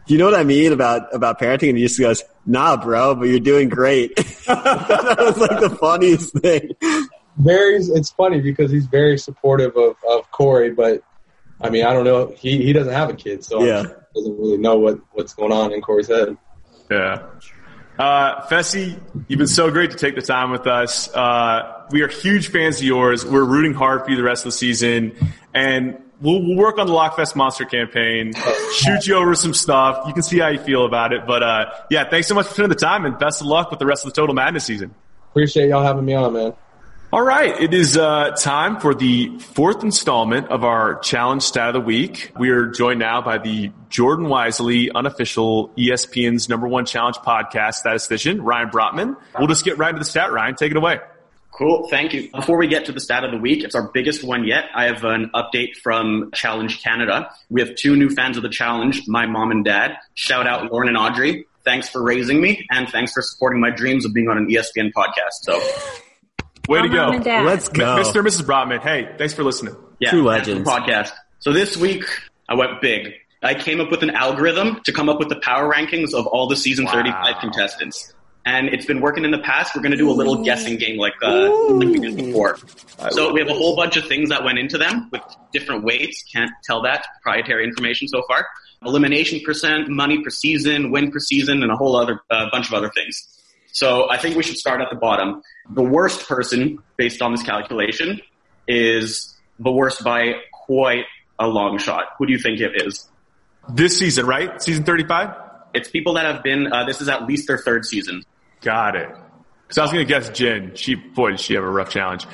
you know what I mean about parenting? And he just goes, nah, bro, but you're doing great. That was like the funniest thing. It's funny because he's very supportive of Corey, but I mean, I don't know. He doesn't have a kid, so yeah. He doesn't really know what's going on in Corey's head. Yeah. Fessy, you've been so great to take the time with us. We are huge fans of yours. We're rooting hard for you the rest of the season. And we'll work on the Lockfest Monster campaign, shoot you over some stuff. You can see how you feel about it. But, yeah, thanks so much for taking the time, and best of luck with the rest of the Total Madness season. Appreciate y'all having me on, man. All right, it is time for the fourth installment of our Challenge Stat of the Week. We are joined now by the Jordan Wisely unofficial ESPN's #1 challenge podcast statistician, Ryan Brotman. We'll just get right into the stat. Ryan, take it away. Cool, thank you. Before we get to the stat of the week, it's our biggest one yet. I have an update from Challenge Canada. We have 2 new fans of the challenge, my mom and dad. Shout out Lauren and Audrey. Thanks for raising me, and thanks for supporting my dreams of being on an ESPN podcast. So, way to go. Let's go. Mr. and Mrs. Brotman, hey, thanks for listening. Yeah, True legends. Podcast. So this week, I went big. I came up with an algorithm to come up with the power rankings of all the season 35 contestants. And it's been working in the past. We're going to do a little guessing game like we did before. So we have a whole bunch of things that went into them with different weights. Can't tell that. Proprietary information so far. Elimination percent, money per season, win per season, and a whole other bunch of other things. So I think we should start at the bottom. The worst person, based on this calculation, is the worst by quite a long shot. Who do you think it is? This season, right? Season 35? It's people that have been, this is at least their 3rd season. Got it. Because I was going to guess Jen. Boy, did she have a rough challenge.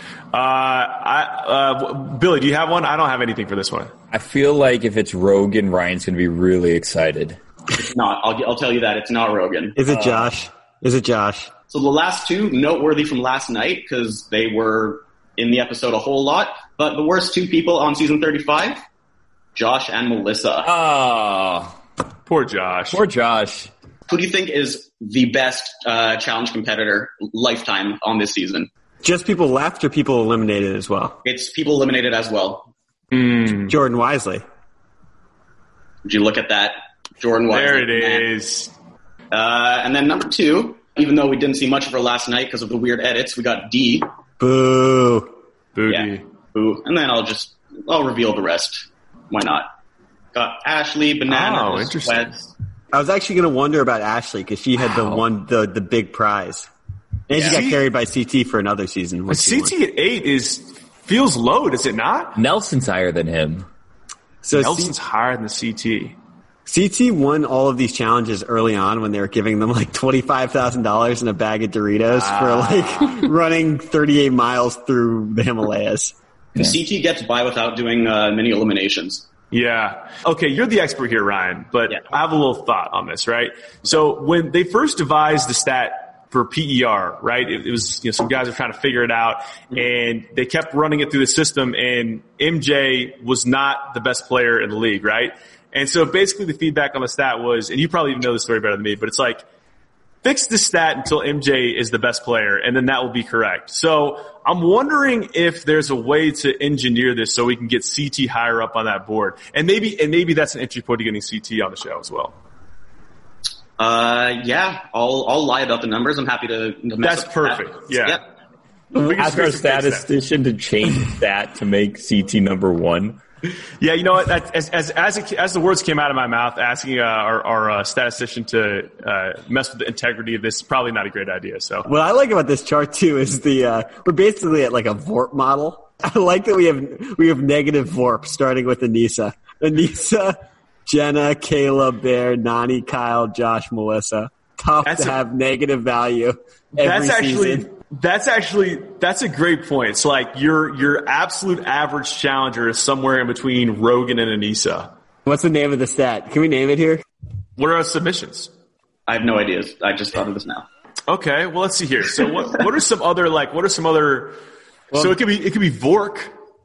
Billy, do you have one? I don't have anything for this one. I feel like if it's Rogan, Ryan's going to be really excited. It's not. I'll tell you that. It's not Rogan. Is it Josh? So the last 2, noteworthy from last night because they were in the episode a whole lot. But the worst 2 people on season 35, Josh and Melissa. Oh, poor Josh. Poor Josh. Who do you think is the best challenge competitor lifetime on this season? Just people left or people eliminated as well? It's people eliminated as well. Jordan Wisely. Would you look at that? Jordan Wisely. There it is. And then number 2, even though we didn't see much of her last night because of the weird edits, we got D. Boo. Boo. Yeah, boo. And then I'll reveal the rest. Why not? Got Ashley, Banana, Oh, interesting. Sweats. I was actually going to wonder about Ashley because she had the big prize. And she got carried by CT for another season. But CT at 8 feels low, does it not? Nelson's higher than him. So Nelson's higher than CT. CT won all of these challenges early on when they were giving them like $25,000 in a bag of Doritos for like running 38 miles through the Himalayas. Yeah. CT gets by without doing many eliminations. Yeah. Okay, you're the expert here, Ryan, but I have a little thought on this, right? So when they first devised the stat for PER, right, it was, some guys were trying to figure it out, and they kept running it through the system, and MJ was not the best player in the league, right? And so basically the feedback on the stat was, and you probably even know the story better than me, but it's like, fix the stat until MJ is the best player, and then that will be correct. So I'm wondering if there's a way to engineer this so we can get CT higher up on that board. And maybe that's an entry point to getting CT on the show as well. Yeah, I'll lie about the numbers. I'm happy to mess That's perfect. Yeah. Yep. We ask our statistician to change that to make CT #1. Yeah, you know what? As the words came out of my mouth, asking our statistician to mess with the integrity of this is probably not a great idea. So what I like about this chart too is we're basically at like a VORP model. I like that we have negative VORP starting with Anissa, Jenna, Kayla, Bear, Nani, Kyle, Josh, Melissa. Tough to have negative value every season. That's a great point. It's like your absolute average challenger is somewhere in between Rogan and Anissa. What's the name of the stat? Can we name it here? What are our submissions? I have no ideas. I just thought of this now. Okay, well let's see here. So what are some other so it could be Vork.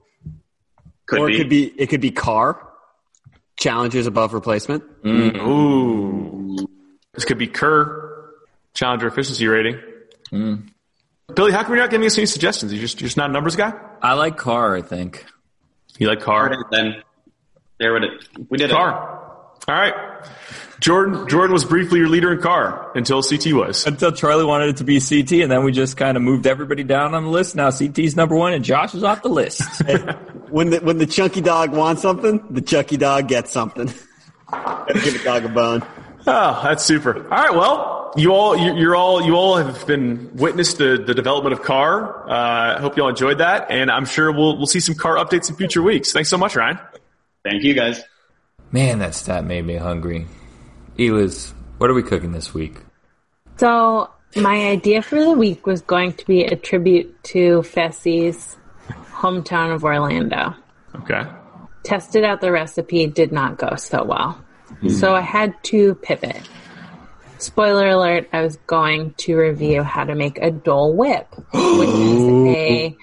It could be car. Challengers above replacement. Ooh. This could be Kerr. Challenger efficiency rating. Billy, how come you're not giving us any suggestions? You're just not a numbers guy? I like Carr, I think. You like Carr? Then we did Carr. All right. Jordan was briefly your leader in car until CT was. Until Charlie wanted it to be CT, and then we just kind of moved everybody down on the list. Now CT's number one, and Josh is off the list. When the chunky dog wants something, the chunky dog gets something. Give a dog a bone. Oh, that's super. All right, well, you all have been witnessed the development of car. I hope you all enjoyed that, and I'm sure we'll see some car updates in future weeks. Thanks so much, Ryan. Thank you, guys. Man, that stat made me hungry. Eliz, what are we cooking this week? So my idea for the week was going to be a tribute to Fessie's hometown of Orlando. Okay. Tested out the recipe, did not go so well. So I had to pivot. Spoiler alert, I was going to review how to make a Dole Whip, which is a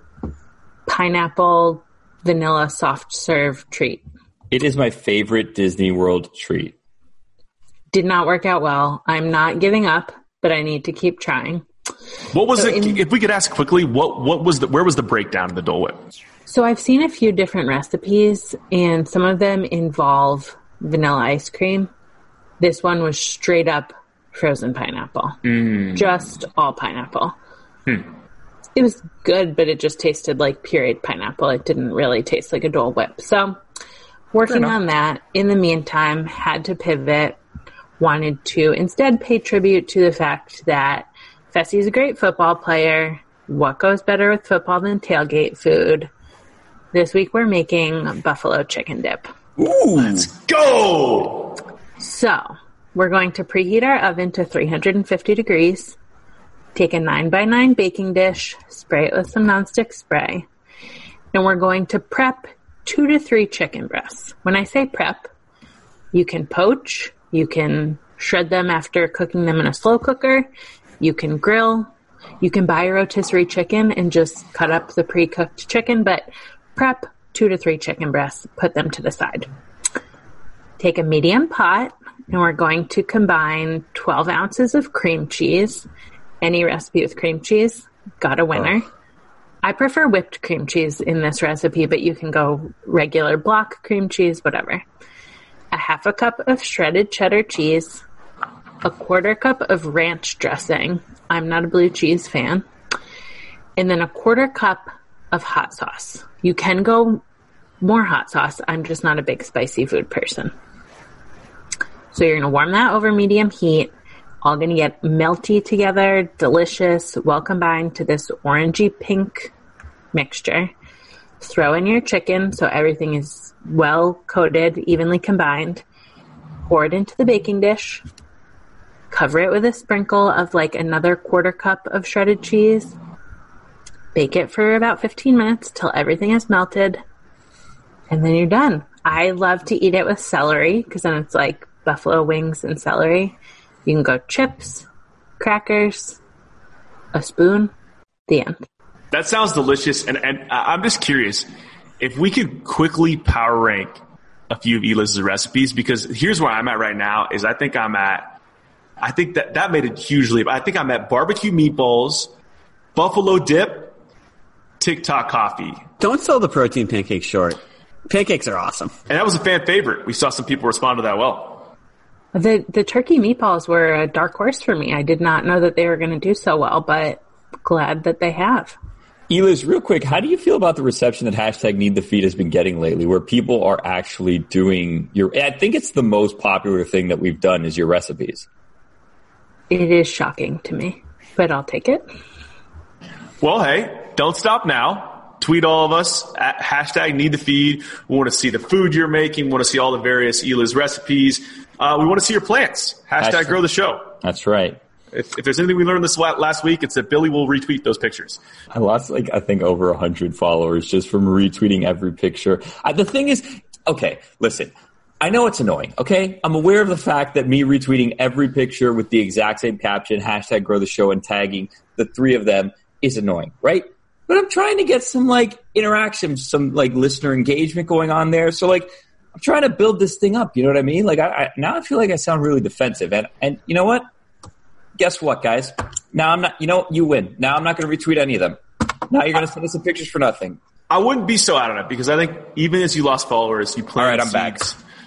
pineapple vanilla soft serve treat. It is my favorite Disney World treat. Did not work out well. I'm not giving up, but I need to keep trying. What was it? If we could ask quickly, where was the breakdown of the Dole Whip? So I've seen a few different recipes, and some of them involve vanilla ice cream. This one was straight up frozen pineapple. Just all pineapple. It was good, but it just tasted like pureed pineapple. It didn't really taste like a Dole Whip. So working on that. In the meantime, had to pivot. Wanted to instead pay tribute to the fact that Fessie's a great football player. What goes better with football than tailgate food? This week we're making buffalo chicken dip. Ooh, let's go! So we're going to preheat our oven to 350 degrees. Take a 9x9 baking dish, spray it with some nonstick spray, and we're going to prep 2 to 3 chicken breasts. When I say prep, you can poach. You can shred them after cooking them in a slow cooker. You can grill. You can buy a rotisserie chicken and just cut up the pre-cooked chicken, but prep 2 to 3 chicken breasts, put them to the side. Take a medium pot, and we're going to combine 12 ounces of cream cheese. Any recipe with cream cheese, got a winner. I prefer whipped cream cheese in this recipe, but you can go regular block cream cheese, whatever. A half a cup of shredded cheddar cheese, a quarter cup of ranch dressing. I'm not a blue cheese fan. And then a quarter cup of hot sauce. You can go more hot sauce. I'm just not a big spicy food person. So you're going to warm that over medium heat. All going to get melty together, delicious, well combined to this orangey pink mixture. Throw in your chicken so everything is well coated, evenly combined. Pour it into the baking dish. Cover it with a sprinkle of like another quarter cup of shredded cheese. Bake it for about 15 minutes till everything is melted. And then you're done. I love to eat it with celery because then it's like buffalo wings and celery. You can go chips, crackers, a spoon, the end. That sounds delicious. And I'm just curious if we could quickly power rank a few of Eliz's recipes, because here's where I'm at right now is I think that made it huge leap. I think I'm at barbecue meatballs, buffalo dip, TikTok coffee. Don't sell the protein pancakes short. Pancakes are awesome. And that was a fan favorite. We saw some people respond to that well. The turkey meatballs were a dark horse for me. I did not know that they were going to do so well, but glad that they have. Eliz, real quick, how do you feel about the reception that hashtag Need the Feed has been getting lately, where people are actually doing I think it's the most popular thing that we've done is your recipes. It is shocking to me, but I'll take it. Well, hey, don't stop now. Tweet all of us at hashtag Need the Feed. We want to see the food you're making. We want to see all the various Eliz recipes. We want to see your plans. Hashtag Grow the Show. That's right. If there's anything we learned this last week, it's that Billy will retweet those pictures. I lost I think over 100 followers just from retweeting every picture. The thing is, okay, listen, I know it's annoying, okay? I'm aware of the fact that me retweeting every picture with the exact same caption, hashtag Grow the Show, and tagging the 3 of them is annoying, right? But I'm trying to get some interaction, some listener engagement going on there. So I'm trying to build this thing up. You know what I mean? Now I feel like I sound really defensive. And you know what? Guess what, guys? Now I'm not, you win. Now I'm not going to retweet any of them. Now you're going to send us some pictures for nothing. I wouldn't be so out on it because I think even as you lost followers, you planted I'm back.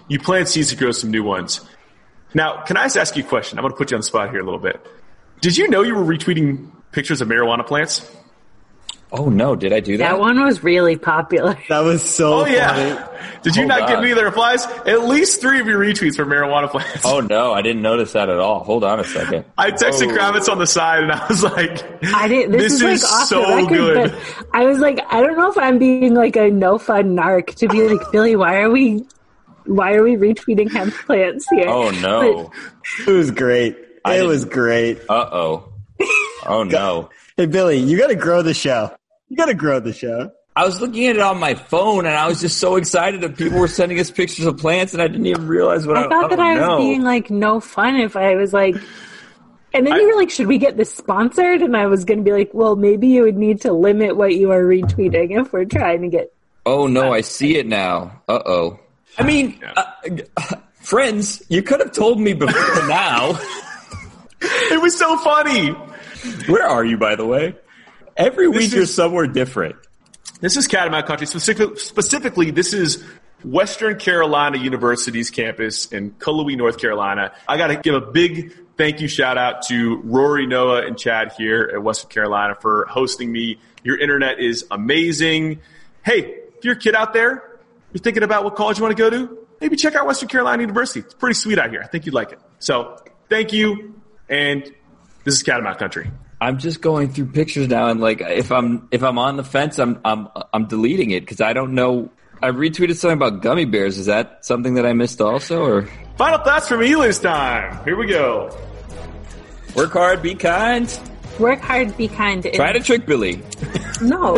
you plant seeds to grow some new ones. Now, can I just ask you a question? I'm going to put you on the spot here a little bit. Did you know you were retweeting pictures of marijuana plants? Oh, no. Did I do that? That one was really popular. That was so funny. Yeah. Did you not get any of the replies? At least 3 of your retweets were marijuana plants. Oh, no. I didn't notice that at all. Hold on a second. I texted Kravitz on the side, and I was like, this is is like off so the record, good. But I was like, I don't know if I'm being like a no fun narc to be like, Billy, why are we retweeting hemp plants here? Oh, no. It was great. It was great. Uh-oh. Oh, no. Hey, Billy, you got to grow the show. You got to grow the show. I was looking at it on my phone, and I was just so excited that people were sending us pictures of plants, and I didn't even realize what I thought that I was being like no fun if I was like. And then you were like, should we get this sponsored? And I was going to be like, well, maybe you would need to limit what you are retweeting if we're trying to get. Oh, no, I see it now. Uh-oh. I mean, friends, you could have told me before now. It was so funny. Where are you, by the way? Every week you're somewhere different. This is Catamount Country. Specifically, this is Western Carolina University's campus in Cullowhee, North Carolina. I got to give a big thank you shout out to Rory, Noah, and Chad here at Western Carolina for hosting me. Your internet is amazing. Hey, if you're a kid out there, you're thinking about what college you want to go to, maybe check out Western Carolina University. It's pretty sweet out here. I think you'd like it. So thank you. And this is Catamount Country. I'm just going through pictures now, and like if I'm on the fence, I'm deleting it because I don't know. I retweeted something about gummy bears. Is that something that I missed also? Or final thoughts from Eli's time. Here we go. Work hard, be kind. Work hard, be kind. Try to trick Billy. No.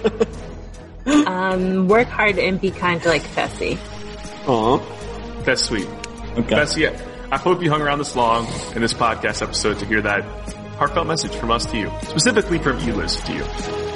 Work hard and be kind to like Fessy. Aw, that's sweet. Okay. Fessy, I hope you hung around this long in this podcast episode to hear that heartfelt message from us to you, specifically from Elis to you.